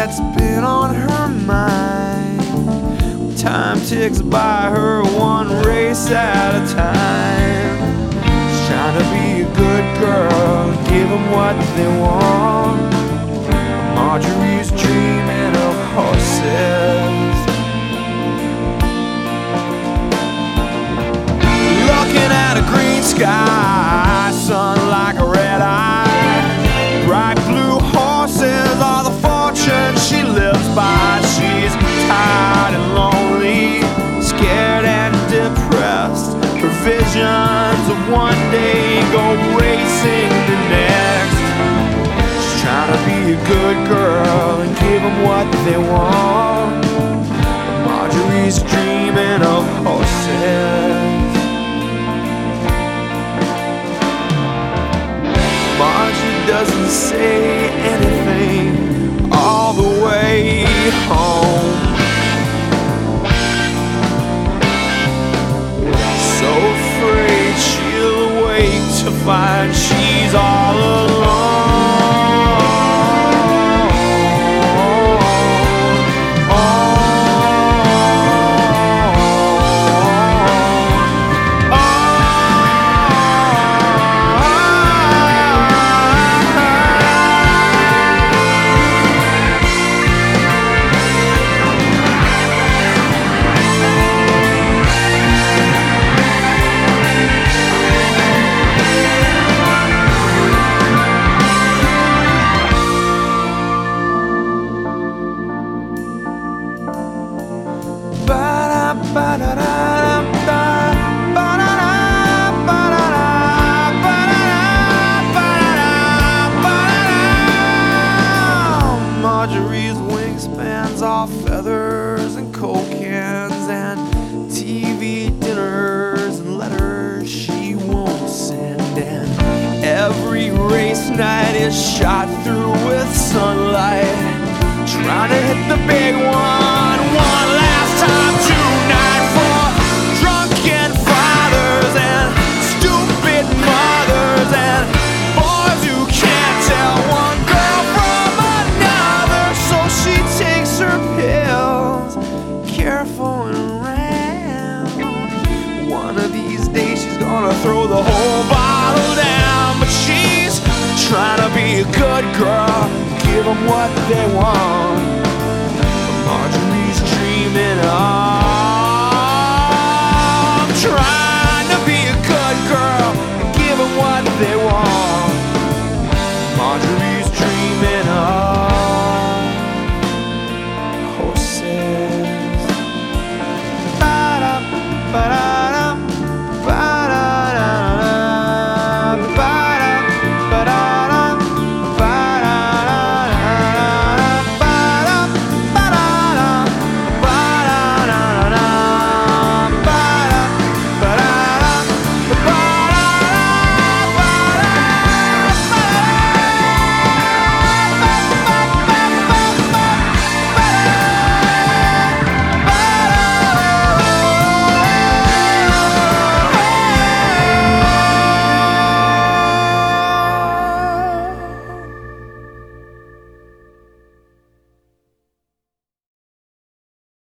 that's been on her mind. Time ticks by her one race at a time. She's trying to be a good girl, give them what they want. Marjorie's dreaming of horses, looking at a green sky, sun like a red eye. Bright blue horses are the fortune she lives by. She's tired and lonely, scared and depressed. Her visions of one day go racing the next. She's trying to be a good girl and give them what they want. Marjorie's dreaming of horses. Margie doesn't say anything all the way home. So afraid she'll wake to find she's all alone. Marjorie's wingspans are feathers and Coke cans and TV dinners and letters she won't send. And every race night is shot through with sunlight, trying to hit the big one last time tonight for drunken fathers and stupid mothers and boys who can't tell one girl from another. So she takes her pills, careful and round. One of these days she's gonna throw the whole bottle down. But she's trying to be a good girl, give them what they want.